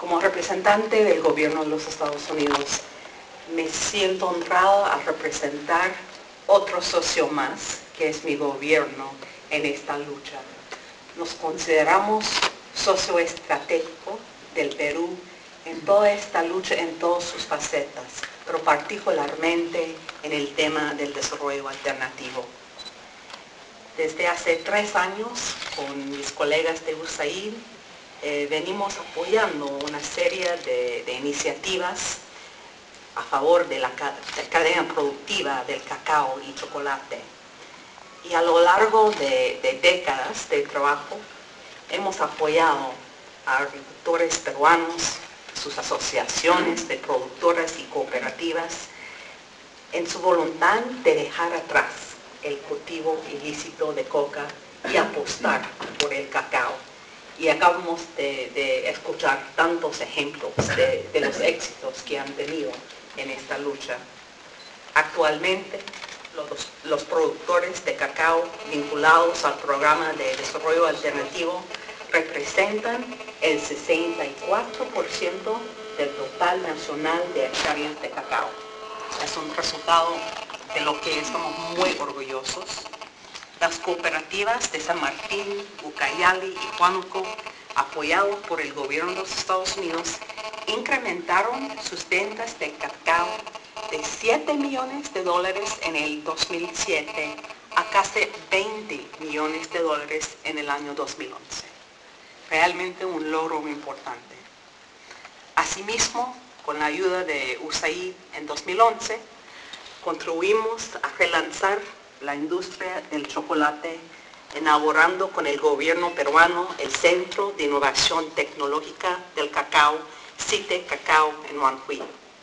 Como representante del gobierno de los Estados Unidos, me siento honrada a representar otro socio más, que es mi gobierno, en esta lucha. Nos consideramos socio estratégico del Perú en toda esta lucha, en todas sus facetas, pero particularmente en el tema del desarrollo alternativo. Desde hace 3 años, con mis colegas de USAID, venimos apoyando una serie de iniciativas a favor de la cadena productiva del cacao y chocolate. Y a lo largo de décadas de trabajo, hemos apoyado a agricultores peruanos, sus asociaciones de productoras y cooperativas, en su voluntad de dejar atrás el cultivo ilícito de coca y apostar por el cacao. Y acabamos de escuchar tantos ejemplos de los éxitos que han tenido en esta lucha. Actualmente, los productores de cacao vinculados al programa de desarrollo alternativo representan el 64% del total nacional de hectáreas de cacao. Es un resultado de lo que estamos muy orgullosos. Las cooperativas de San Martín, Ucayali y Huánuco, apoyados por el gobierno de los Estados Unidos, incrementaron sus ventas de cacao de $7 millones en el 2007 a casi $20 millones en el año 2011. Realmente un logro muy importante. Asimismo, con la ayuda de USAID en 2011, contribuimos a relanzar la industria del chocolate, inaugurando con el gobierno peruano el Centro de Innovación Tecnológica del Cacao, CITE Cacao en Huanhui.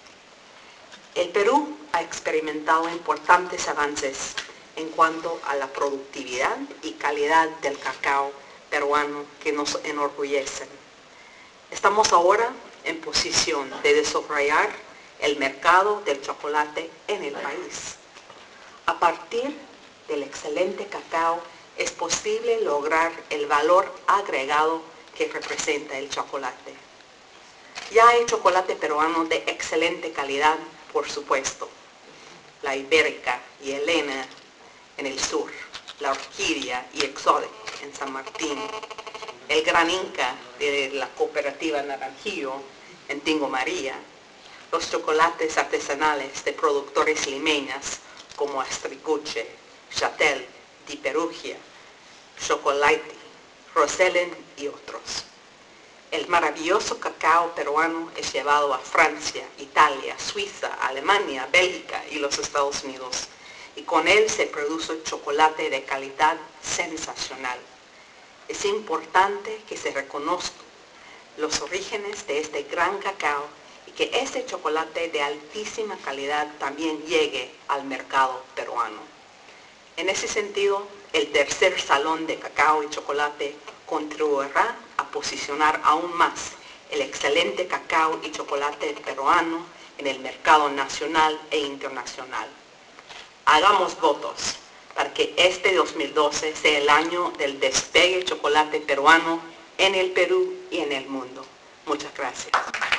El Perú ha experimentado importantes avances en cuanto a la productividad y calidad del cacao peruano que nos enorgullecen. Estamos ahora en posición de desarrollar el mercado del chocolate en el país. A partir del excelente cacao es posible lograr el valor agregado que representa el chocolate. Ya hay chocolate peruano de excelente calidad, por supuesto. La Ibérica y Elena en el sur, la Orquídea y Exotic en San Martín, el Gran Inca de la cooperativa Naranjillo en Tingo María, los chocolates artesanales de productores limeñas como Astricuche, Chatel, Di Perugia, Chocolate, Rosellen y otros. El maravilloso cacao peruano es llevado a Francia, Italia, Suiza, Alemania, Bélgica y los Estados Unidos, y con él se produce chocolate de calidad sensacional. Es importante que se reconozcan los orígenes de este gran cacao y que este chocolate de altísima calidad también llegue al mercado peruano. En ese sentido, el tercer salón de cacao y chocolate contribuirá a posicionar aún más el excelente cacao y chocolate peruano en el mercado nacional e internacional. Hagamos votos para que este 2012 sea el año del despegue chocolate peruano en el Perú y en el mundo. Muchas gracias.